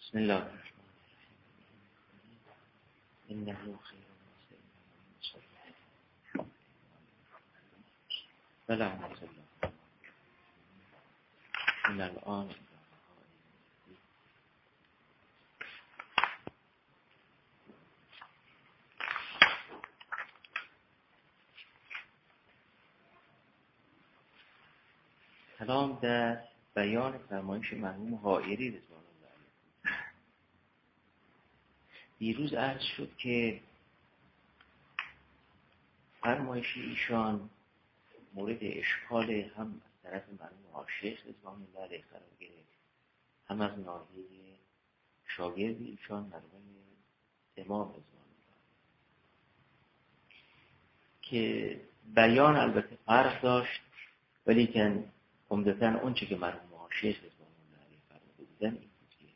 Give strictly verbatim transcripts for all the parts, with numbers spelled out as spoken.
بسم الله الرحمن الرحیم. انه خیر بله رحمت الله این الان کلام در بیان فرمایش مرحوم حائری رضوان الله علیه. دیروز عرض شد که فرمایش ایشان مورد اشکال هم از طرف مرحوم آشیخ رضوان الله علیه قرار گرفت، هم از ناحیه شاگرد ایشان مرحوم امام رضوان الله که بیان البته فرق داشت، ولی که عمدتاً اون چه که مرحوم آشیخ رضوان الله علیه فرموده بودن این بود که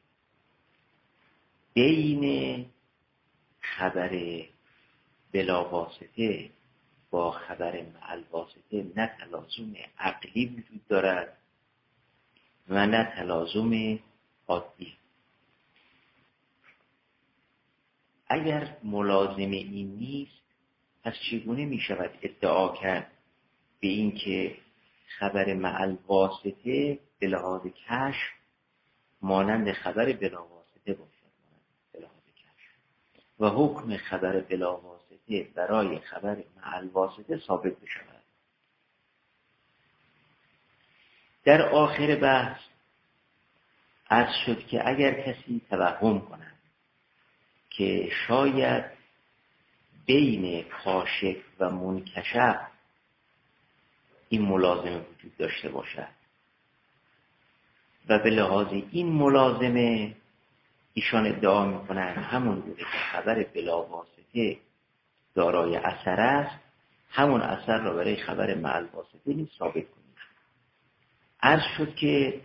بین خبر بلاواسطه با خبر معالواسطه نه تلازم عقلی وجود دارد و نه تلازم عادی. اگر ملازم این نیست، پس چگونه می شود ادعا کرد به این که خبر معالواسطه به لحاظ کشف مانند خبر بلاواسطه باشد، به لحاظ کشف، و حکم خبر بلاواسطه برای خبر معالواسطه ثابت بشود. در آخر بحث عرض شد که اگر کسی توهم کند که شاید بین کاشف و منکشف این ملازمه وجود داشته باشد و به لحاظ این ملازمه ایشان ادعا میکنن همون بوده که خبر بلاواسطه دارای اثر است، همون اثر را برای خبر معالواسطه نیز ثابت کنید. عرض شد که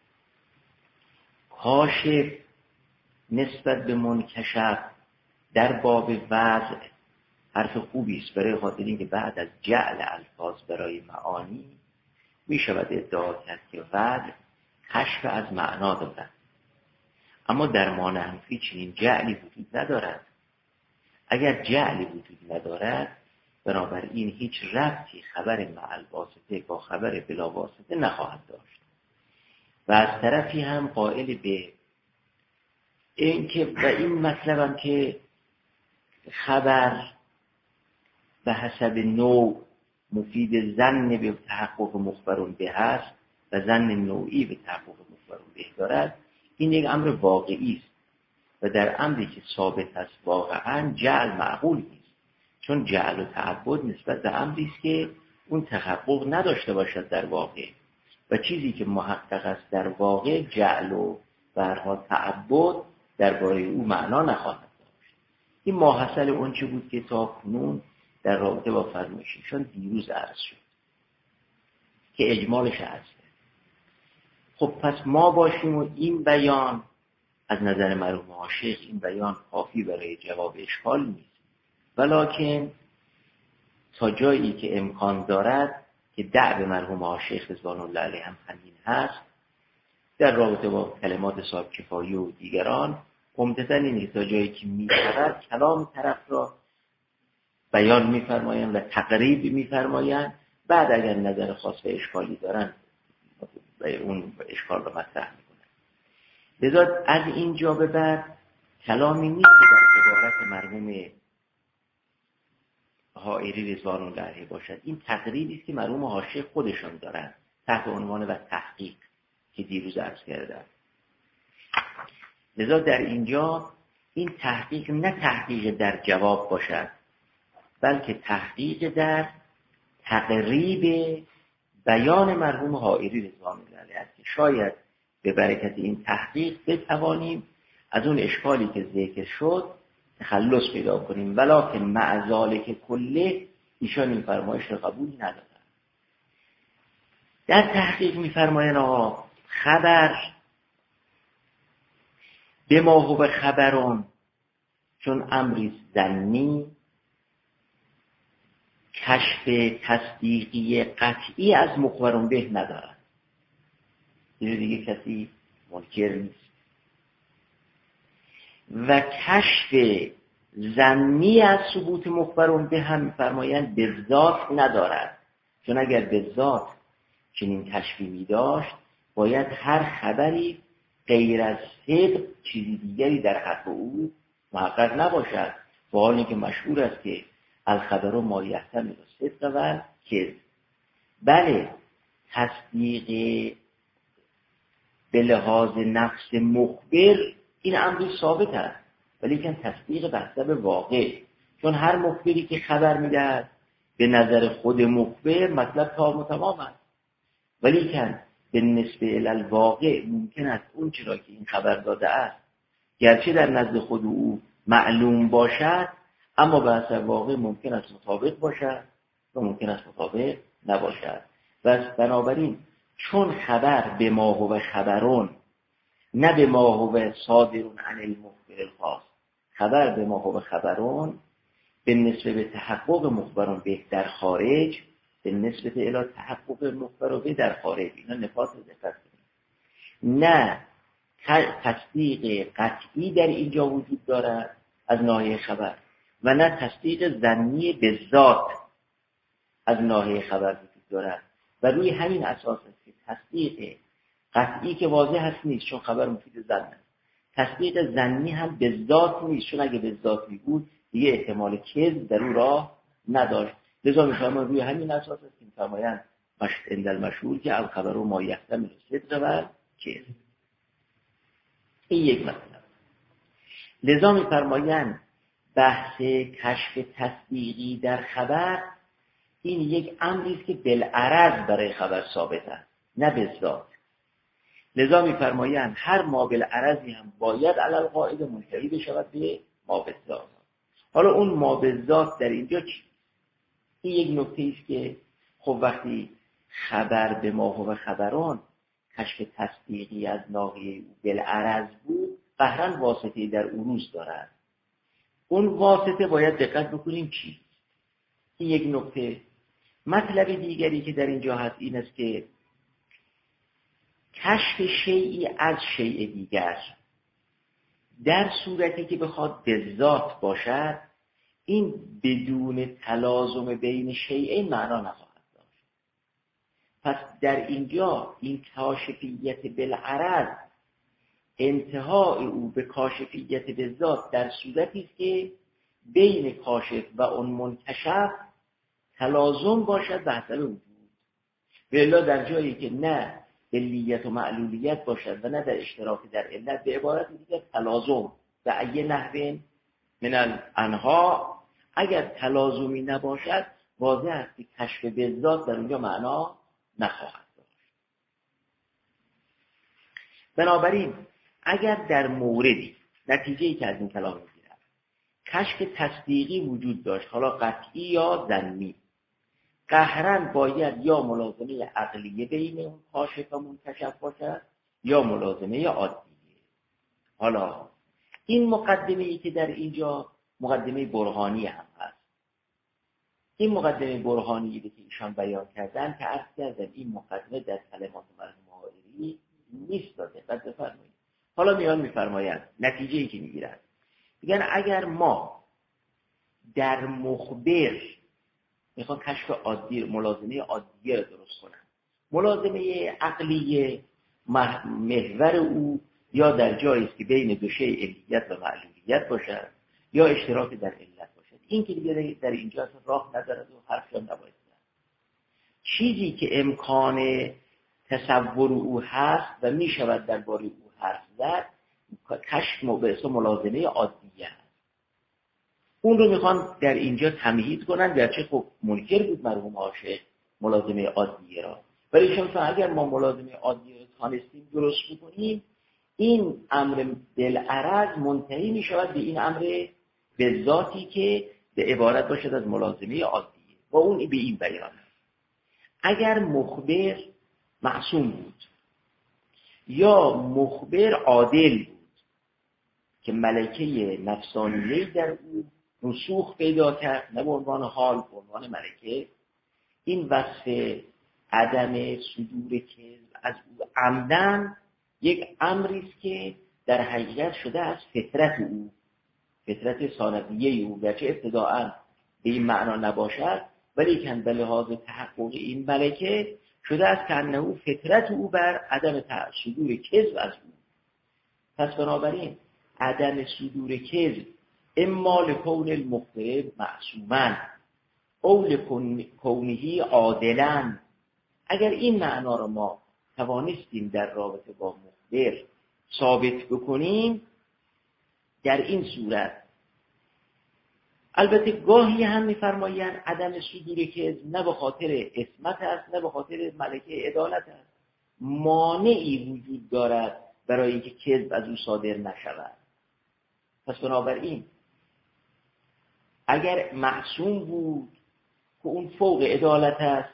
کاشف نسبت به منکشف در باب وضع حرف خوبی است، برای خاطر اینکه بعد از جعل الفاظ برای معانی می شود ادعا کرد که وضع کشف از معنا دارد، اما در مانحنفی چنین جعلی وجود ندارد. اگر جعلی وجود ندارد، بنابراین هیچ ربطی خبر معالواسطه با خبر بلاواسطه نخواهد داشت. و از طرفی هم قائل به این که و این مطلب هم که خبر به حسب نوع مفید ظن به تحقق مخبرون به هست و ظن نوعی به تحقق مخبرون به دارد، این یک امر واقعی است و در امری که ثابت است واقعا جعل معقول نیست، چون جعل و تعبد نسبت به امری است که اون تحقق نداشته باشد در واقع، و چیزی که محقق است در واقع جعل و برها تعبد درباره او معنا نخواهد داشت. این ماحصل اون چه بود که تا کنون در رابطه با فرمایششان دیروز عرض شد که اجمالش عرض کرد. خب پس ما باشیم و این بیان از نظر مرحوم آشیخ این بیان کافی برای جواب اشکال نیست، ولکن تا جایی که امکان دارد که دعو مرحوم آشیخ رضوان الله علیه هم همین هست در رابطه با کلمات صاحب کفایی و دیگران، عمدتاً اینه تا جایی که می‌شود کلام طرف را بیان می‌فرمایند و تقریب می‌فرمایند، بعد اگر نظر خاص و اشکالی دارن اون اشکال را مطرح می‌کنند. لذا از اینجا به بعد کلامی نیست که در عبارت مرحوم حائری رضوان الله علیه باشد. این تقریبی است که مرحوم حاشیه خودشان دارند تحت عنوان و تحقیق که دیروز عرض کردم. لذا در اینجا این تحقیق نه تحقیق در جواب باشد، بلکه تحقیق در تقریب بیان مرحوم حائری رضوان الله علیه است که شاید به برکت این تحقیق بتوانیم از اون اشکالی که ذکر شد تخلص پیدا کنیم، ولکن مع ذالک کله ایشان این فرمایش را قبول ندارند. در تحقیق می‌فرمایند آقا خبر به ما هو خبرون، چون امری ظنی کشف تصدیقی قطعی از مخبرون به ندارد. دیگه دیگه کسی منکر نیست. و کشف ظنی از ثبوت مخبرون به هم می‌فرمایند به ذات ندارد، چون اگر به ذات چنین کشفی می داشت باید هر خبری غیر از صدق چیزی دیگری در حق او محقق نباشد، با حالی که مشهور است که الخبر ما یحتمل صدق و کذب. بله تصدیق به لحاظ نفس مخبر این امری ثابت است، ولی که تصدیق به حسب واقع، چون هر مخبری که خبر میدهد به نظر خود مخبر مطلب تمام و تمام است، ولی که به نسبه الواقع ممکن است اون چرا که این خبر داده است گرچه در نزد خود او معلوم باشد، اما به حسب واقع ممکن است مطابق باشد و ممکن است مطابق نباشد. و بنابراین چون خبر به ما هو خبرون نه به ما هو صادرون عن المخبر الخاص، خبر به ما هو خبرون به نسبه به تحقق مخبرون به در خارج، به نسبه الی تحقق مخبرون به در خارج، اینا نفاس دقت کنید. نه تصدیق قطعی در اینجا وجود دارد از ناحیه خبر و نه تصدیق ظنی به ذات از ناحیه خبر وجود دارد، و روی همین اساس است که تصدیق قطعی که واضح هست نیست، چون خبر مفید ظن است. تصدیق ظنی هم به ذات نیست، چون اگه به ذاتی بود دیگه احتمال کذب در او راه نداشت. لذا می‌فرمایند روی همین اساس است که می‌فرمایند عند المشهور که الخبر ما یحتمل صدق و کذب. این یک مطلب. لذا می‌فرمایند بحث کشف تصدیقی در خبر این یک امری است که بالعرض برای خبر ثابت است، نه به ذات. لذا می‌فرمایند هر ما بالعرضی هم باید علی القاعده منتهی بشود به ما بالذات. حالا اون ما بالذات در اینجا چی؟ این یک نکته است که خب وقتی خبر به ما هو خبران کشف تصدیقی از ناحیه بالعرض بود، قهرن واسطه در عروض دارد. اون واسطه باید دقت بکنیم چی؟ این یک نکته. مطلب دیگری که در اینجا هست این است که کشف شیئی از شیء دیگر در صورتی که بخواد به ذات باشد، این بدون تلازم بین شیئین معنا نخواهد داشت. پس در اینجا این کاشفیت بالعرض انتهای او به کاشفیت به ذات در صورتی است که بین کاشف و اون منکشف تلازم باشد به حسب وجود. والا در جایی که نه علیت و معلولیت باشد و نه در اشتراک در علت، به عبارت دیگر تلازم و ای نحو من الانها، اگر تلازمی نباشد واضح است که کشف به ذات در اونجا معنا نخواهد داشت. بنابراین اگر در موردی نتیجه‌ای که از این کلام می‌گیرد کشف تصدیقی وجود داشت، حالا قطعی یا ظنی، قهرن باید یا ملازمه عقلیه بین اون کاشف و منکشف باشد یا ملازمه عادیه. حالا این مقدمه‌ای که در اینجا مقدمه برهانی هم هست، این مقدمه برهانی که ایشان بیان کردن که عرض کردن این مقدمه در کلمات مرحوم حائری نیست، داده دقت بفرمایید. حالا میان میفرمایند نتیجه‌ای که میگیرند، میگن اگر ما در مخبر میخوان کشف عادی ملازمه عادیه را درست کنن، ملازمه عقلیه محور او یا در جایی است که بین دو شیء علیت و معلولیت باشد یا اشتراک در علت باشد، این که دیگه در اینجا اصلا راه ندارد و حرفی هم نباید زد. چیزی که امکان تصور او هست و میشود درباره او حرف زد کشف موضوع ملازمه عادیه است. اون رو میخوان در اینجا تمهید کنن، گرچه خب منکر بود مرحوم عاشق ملازمه عادیه را، ولی شما اگر ما ملازمه عادیه را تانستیم درست بکنیم، این امر بالعرض منتهی میشود به این امر به ذاتی که به عبارت باشد از ملازمه عادیه، و اون به این بیان است. اگر مخبر معصوم بود یا مخبر عادل بود که ملکه نفسانیه در او رسوخ پیدا کرد، نه به عنوان حال، به عنوان ملکه، این وصف عدم صدور کذب از او عمدن یک امری است که در حقیقت شده از فطرت او، فطرت ثانویه او، گرچه ابتداءً به این معنا نباشد ولی کن به لحاظ تحقق این ملکه شده است که انه فطرت او بر عدم صدور کذب از او. پس بنابراین عدم صدور کذب اما لکون المخبر معصوما او لکونه عادلا. اگر این معنا رو ما توانستیم در رابطه با مخبر ثابت بکنیم، در این صورت البته گاهی هم می‌فرمایند عدم صدور کذب نه به خاطر عصمت است نه به خاطر ملکه عدالت است، مانعی وجود دارد برای اینکه کذب از او صادر نشود. پس بنابراین اگر معصوم بود که اون فوق عدالت است،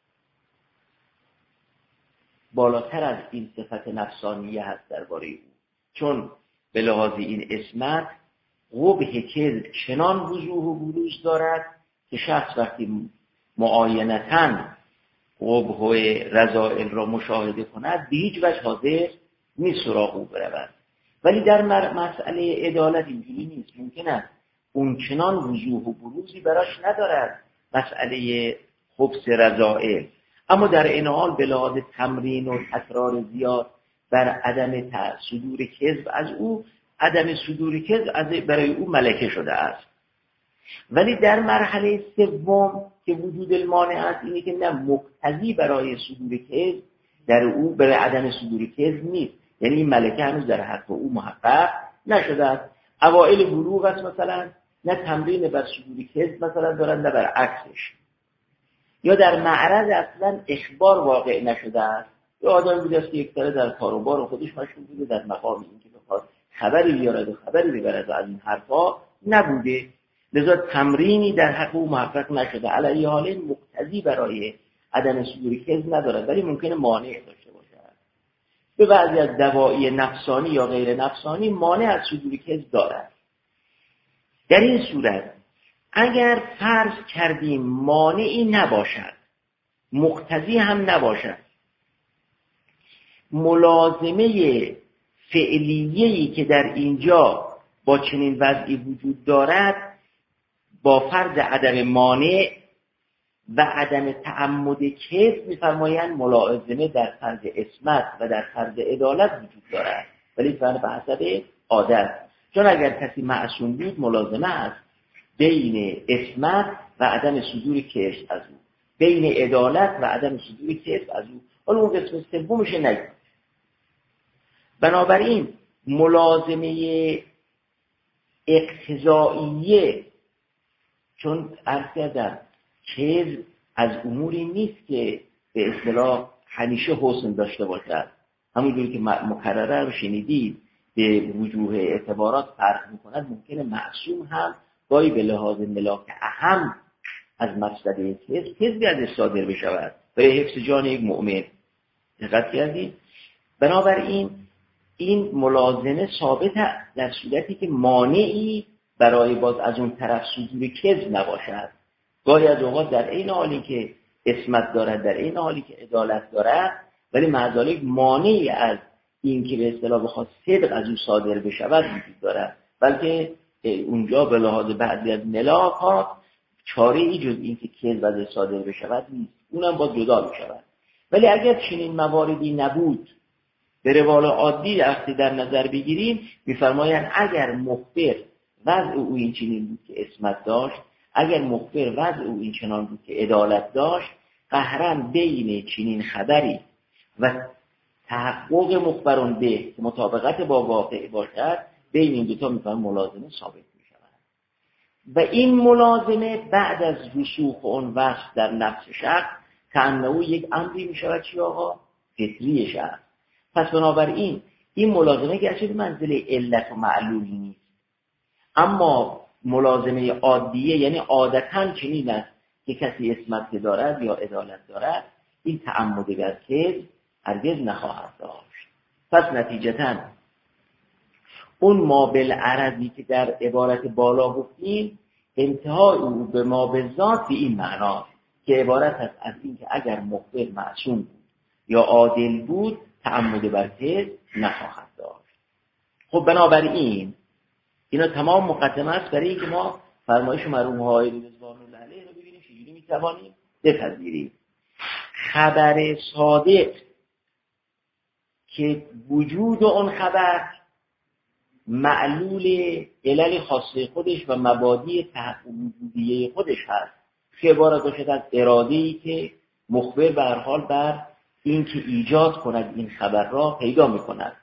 بالاتر از این صفت نفسانیه هست درباره او، چون به لحاظ این عصمت قبح کذب چنان وضوح و بروز دارد که شخص وقتی معاینتاً قبح و رذائل را مشاهده کند به هیچ وجه حاضر نیست سراغ او برود. ولی در مسئله عدالت اینجوری نیست، ممکن است اون چنان وضوح و بروزی براش ندارد مسئله خبث رذائل، اما در این حال به لحاظ تمرین و تکرار زیاد بر عدم صدور کذب از او، عدم صدور کذب از برای او ملکه شده است. ولی در مرحله سوم که وجود المانع است، اینه که نه مقتضی برای صدور کذب در او برای عدم صدور کذب نیست، یعنی این ملکه هنوز در حق او محقق نشده است. اوائل بلوغ است مثلا، نه تمرین بر صدور کذب مثلا دارن نه بر عکسش، یا در معرض اصلا اخبار واقع نشده است، یا آدم بوده است که یک طرف در کاروبار و خودش مشغول بوده، در مقام اینکه بخواد خبری بیارد و خبری ببرد از این حرفا نبوده، لذا تمرینی در حق او محقق نشده. علی حال مقتضی برای عدم صدور کذب ندارد، ولی ممکنه مانع داشته باشد. به بعضی از دواعی نفسانی یا غیر نفسانی مانع از صدور کذب دارد. در این صورت اگر فرض کردیم مانعی نباشد، مقتضی هم نباشد، ملازمه فعلیه‌ای که در اینجا با چنین وضعی وجود دارد با فرض عدم مانع و عدم تعمد کذب می‌فرمایند ملازمه در فرض عصمت و در فرض عدالت وجود دارد، ولی فرض به حسب عادت. چون اگر کسی معصوم بود ملازمه است بین عصمت و عدم صدور کذب از او، بین عدالت و عدم صدور کذب از او. حالا اون قسم سومش نگید. بنابراین ملازمه اقتضائیه، چون عرض کردم کذب از اموری نیست که به اصطلاح همیشه حسن داشته باشد، همونجوری که مکرره رو شنیدید به وجوه اعتبارات فرق می‌کند، ممکنه معصوم هم گاهی به لحاظ ملاک اهم از مصدر کذب کذبی ازش صادر بشود برای حفظ جان یک مؤمن. دقت کردید؟ بنابراین این ملازمه ثابت در صورتی که مانعی برای باز از اون طرف صدور کذب نباشد. گاهی از اوقات در این حالی که عصمت دارد، در این حالی که عدالت دارد، ولی معذالک مانعی از این که به اصطلاح بخواد صدق از او صادر بشود وجود دارد، بلکه اونجا به لحاظ بعضی از ملاکات چاره ای جز این که کذب ازش صادر بشود نیست، اونم باز جدا بشود. ولی اگر چنین مواردی نبود، به روال عادی وقتی در نظر بگیریم میفرمایند اگر مخبر وضع او این چنین بود که عصمت داشت، اگر مخبر وضع او این چنان بود که عدالت داشت، قهراً بین چنین خبری و تحقق مخبران به که مطابقت با واقع باشد، بین این دوتا میفرم ملازمه ثابت میشود. و این ملازمه بعد از رسوخ اون وصف در نفس شخص کأنه یک امری میشود چی آقا؟ فطری شخص. پس بنابراین این ملازمه گرچه به منزله علت و معلولی نیست، اما ملازمه عادیه، یعنی عادتاً چنین است که کسی عصمت دارد یا عدالت دارد، این تعمد بر کذب هرگز نخواهد داشت. پس نتیجتاً اون ما بالعرضی که در عبارت بالا گفتیم، انتهای او به ما بالذات به این معنا که عبارت است از این که اگر مخبر معصوم بود یا عادل بود تعمد بر کذب نخواهد داشت. خب بنابراین اینا تمام مقدمه است برای اینکه ما فرمایش مرحوم حائری رضوان الله علیه رو ببینیم چجوری میتوانیم بپذیریم. خبر صادق که وجود اون خبر معلول علل خاصه خودش و مبادی تحقق وجودیه خودش هست که عبارت باشد از اراده‌ای که مخبر به هر حال بر این که ایجاد کند این خبر را پیدا می‌کند.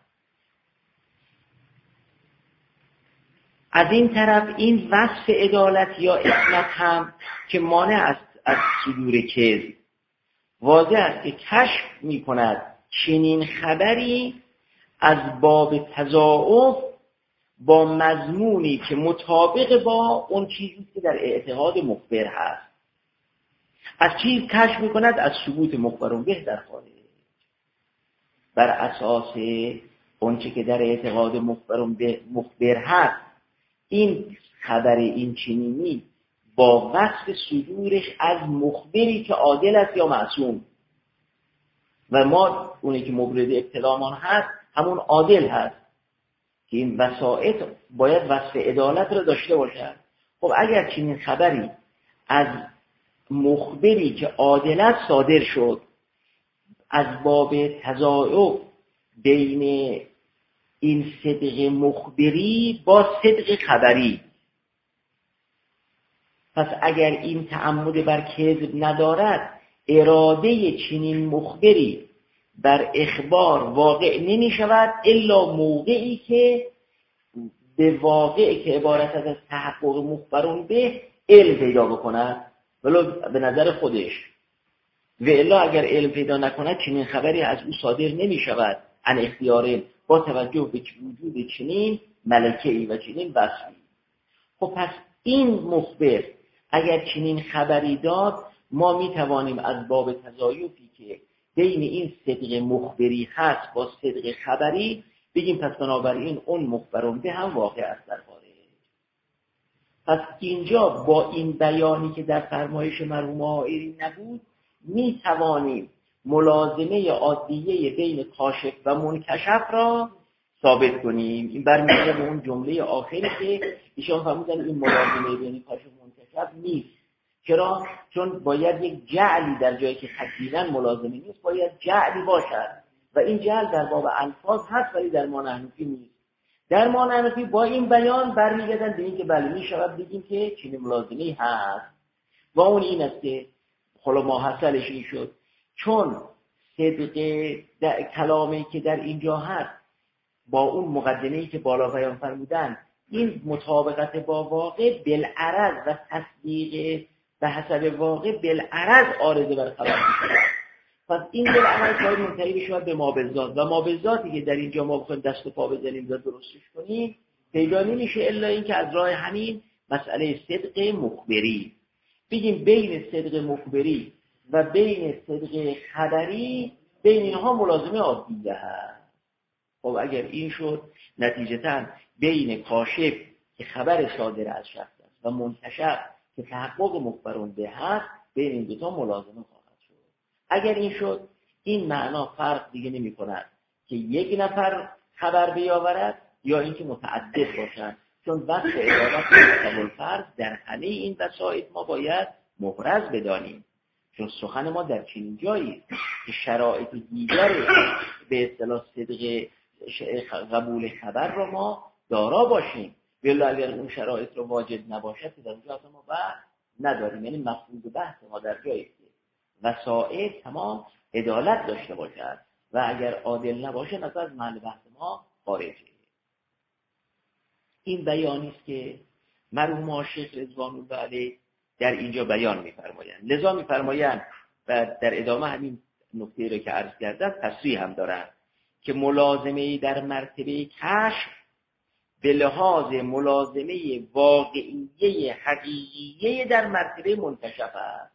از این طرف این وصف عدالت یا عصمت هم که مانع است از صدور کذب، واضح است که کشف می‌کند چنین خبری از باب تضاعف با مضمونی که مطابق با اون چیزی که در اعتقاد مخبر هست. از چیز کشف می‌کند از ثبوت مخبر به در خارج، بر اساس اون چیزی که در اعتقاد مخبر به مخبر هست. این خبر این چنینی با وصف صدورش از مخبری که عادل است یا معصوم، و ما اونی که مورد ابتلامان هست همون عادل هست که این وسائط باید وصف عدالت رو داشته باشد. خب اگر چنین خبری از مخبری که عادل است صادر شد از باب تضاعف بین این صدق مخبری با صدق خبری، پس اگر این تعمد بر کذب ندارد اراده چنین مخبری بر اخبار واقع نمی شود الا موقعی که به واقعی که عبارت از تحقق مخبرون به علم پیدا بکند ولو به نظر خودش، و الا اگر علم پیدا نکند چنین خبری از او صادر نمی شود عن اختیار با توجه به وجود چنین ملکه‌ای و چنین وصفی. خب پس این مخبر اگر چنین خبری داد ما می توانیم از باب تضایفی که بین این صدق مخبری هست با صدق خبری بگیم پس بنابراین اون مخبرون به هم واقع است در خارج. پس اینجا با این بیانی که در فرمایش مرحوم حائری نبود می توانیم ملازمه عادیه بین کاشف و منکشف را ثابت کنیم. این برمیگرده به اون جمله آخری که ایشان فرمودن این ملازمه بین کاشف و منکشف نیست. چرا؟ چون باید یک جعلی در جایی که تکلیفاً ملازمه نیست باید جعلی باشد و این جعل در باب الفاظ هست ولی در معنی حنفی نیست. در معنی حنفی با این بیان برمیگردن به این که بله می شود بگیم که چنین ملازمه‌ای هست و اون این است که خلا ما حاصلش این شد چون صدق کلامی که در اینجا هست با اون مقدمه‌ای که بالا بیان فرمودن این مطابقت با واقع بالعرض و تصدیق به حسب واقع بالعرض عارضه بر خبر میشه. پس این بالعرض باید منتهی بشه به ما بالذات و ما بالذاتی که در اینجا ما بخوایم دست و پا بزنیم و درستش کنیم پیدا نمیشه الا اینکه از راه همین مسئله صدق مخبری بگیم بین صدق مخبری و بین صدق خبری بین اینها ملازمه عادیه هست. خب اگر این شد نتیجتاً بین کاشف که خبر صادر از شخص است و منتشر که تحقق مخبرون به هست بین این دوتا ملازمه خواهد شد. اگر این شد این معنا فرق دیگه نمی کند که یک نفر خبر بیاورد یا اینکه متعدد باشند، چون وقت عدالت و فرض در همه این وسائل ما باید محرز بدانیم، چون سخن ما در چنین جایی که شرایط دیگر به اصطلاح صدق قبول خبر رو ما دارا باشیم، ولی اگر اون شرایط رو واجد نباشد که در اونجا اصلا ما بحث نداریم. یعنی مفروض بحث ما در جایی که وسائل تمام عدالت داشته باشد و اگر عادل نباشه مثلا از محل بحث ما خارجه. این بیانی است که مرحوم شیخ رضوان الله علیه در اینجا بیان می‌فرمایند. لذا می‌فرمایند و در ادامه همین نکته رو که عرض کردم تصریح هم دارند که ملازمه در مرتبه کشف به لحاظ ملازمه واقعیه حقیقیه در مرتبه منکشف است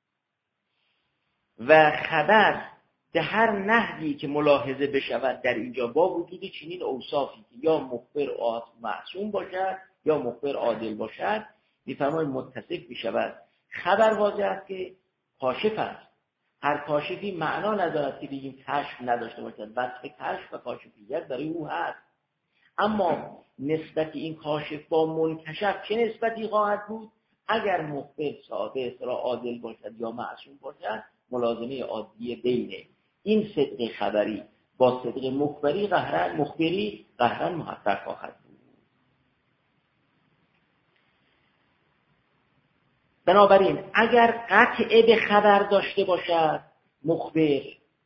و خبر به هر نحوی که ملاحظه بشود در اینجا با وجود چنین اوصافی که یا مخبر معصوم باشد یا مخبر عادل باشد می‌فرماید متصف بشود. خبر واضح است که کاشف است. هر کاشفی معنا ندارد که بگیم کشف نداشته باشد. وصف کشف و کاشفیت برای او هست. اما نسبت این کاشف با منکشف چه نسبتی خواهد بود؟ اگر مخبر ساده اصطلاح عادل باشد یا معصوم باشد، ملازمه عادی بین این صدق خبری با صدق مخبری قهرن مخبری قهرن محقق خواهد بود. بنابراین اگر قطع به خبر داشته باشد مخبر،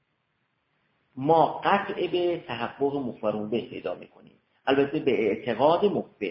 ما قطع به تحقق مخبرون به پیدا میکنیم، البته به اعتقاد مخبر.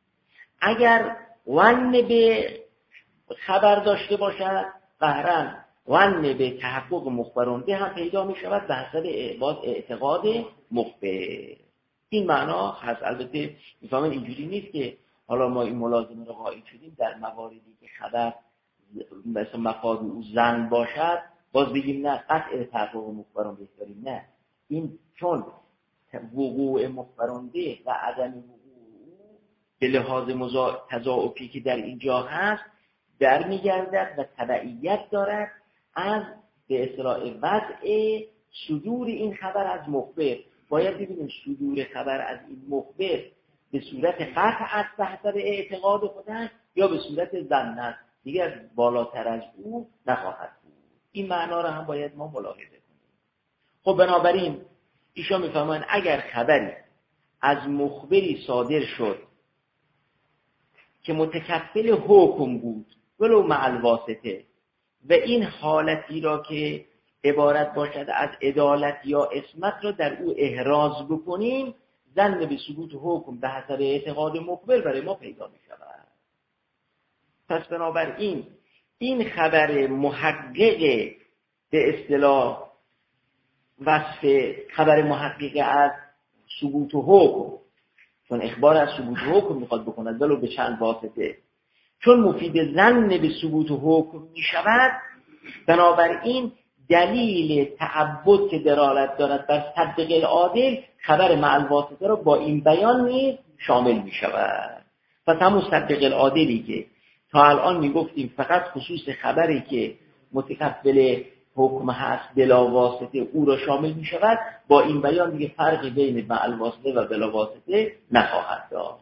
اگر ون به خبر داشته باشد قهرن ون به تحقق مخبرون به هم پیدا می شود به حسب اعتقاد مخبر. این معنا هست. البته میفهمن اینجوری نیست که حالا ما این ملازمه رو قائل شدیم در مواردی که خبر مثلا مفاد او زن باشد باز بگیم نه قطع تحقق مخبرون بهتریم. نه، این چون وقوع مخبرون به و عدم وقوع به لحاظ تضاعفی که در اینجا هست در میگردد و تبعیت دارد از به اصطلاح وضع صدور این خبر از مخبر. باید ببینیم صدور خبر از این مخبر به صورت قطع است به حسب اعتقاد خودش یا به صورت ظن است، دیگر بالاتر از او نخواهد بود. این معنا را هم باید ما ملاحظه کنیم. خب بنابراین ایشان میفهمن اگر خبری از مخبری صادر شد که متکفل حکم بود ولو مع الواسطه و این حالتی را که عبارت باشد از عدالت یا عصمت را در او احراز بکنیم، ظن به ثبوت حکم به حسب اعتقاد مخبر برای ما پیدا می شود. پس بنابراین این خبر محقق به اصطلاح وصف خبر محقق از ثبوت حکم، چون اخبار از ثبوت حکم میخواد بکند ولو به چند واسطه، چون مفید ظن به ثبوت حکم می شود، بنابراین دلیل تعبد که دلالت دارد بر صدق العادل خبر مع الواسطه را با این بیان نیز شامل می شود. پس همون صدق العادلی که تا الان می گفتیم فقط خصوص خبری که متکفل حکم هست بلا واسطه او را شامل می شود، با این بیان دیگه فرقی بین مع الواسطه و بلا واسطه نخواهد داشت.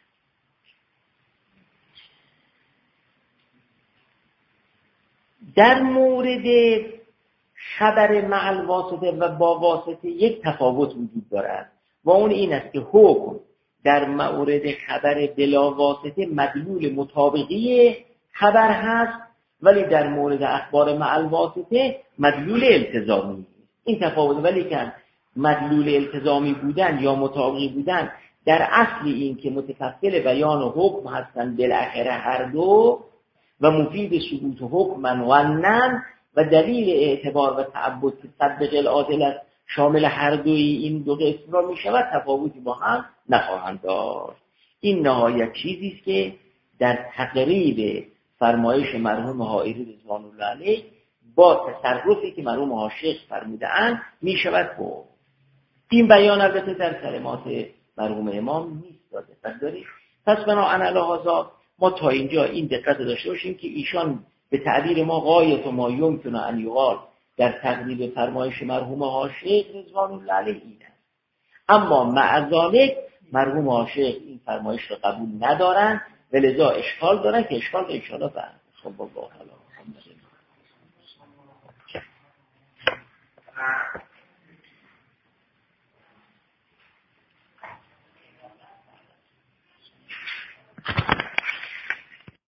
در مورد خبر مع الواسطه و با واسطه یک تفاوت وجود دارد و اون این است که حکم در مورد خبر بلا واسطه مدلول مطابقی خبر هست، ولی در مورد اخبار مع الواسطه مدلول التزامی. این تفاوت، ولی که مدلول التزامی بودن یا مطابقی بودن در اصل این که متکفل بیان و حکم هستند بالاخره هر دو و مفید ثبوت حکم ونن و دلیل اعتبار و تعبد که صدق العادل است شامل هر دوی این دو قسم را می شود، تفاوتی با هم نخواهند داشت. این نهایت چیزی است که در تقریب فرمایش مرحوم حائری رضوان الله علیه با تصرفی که مرحوم عاشق فرموده‌اند می شود گفت. این بیان البته در کلمات مرحوم امام نیست داده پس دارید. پس بنابراین علی‌هذا ما تا اینجا این دقت داشته باشیم که ایشان به تعبیر ما غایت و ما یمکن ان یقال در تقریب فرمایش مرحوم عاشق رضوان الله علیه این است. اما مع ذلک مرحوم عاشق این فرمایش را قبول ندارند و لذا اشکال دارن که اشکال ان شاء الله بعد خب با الله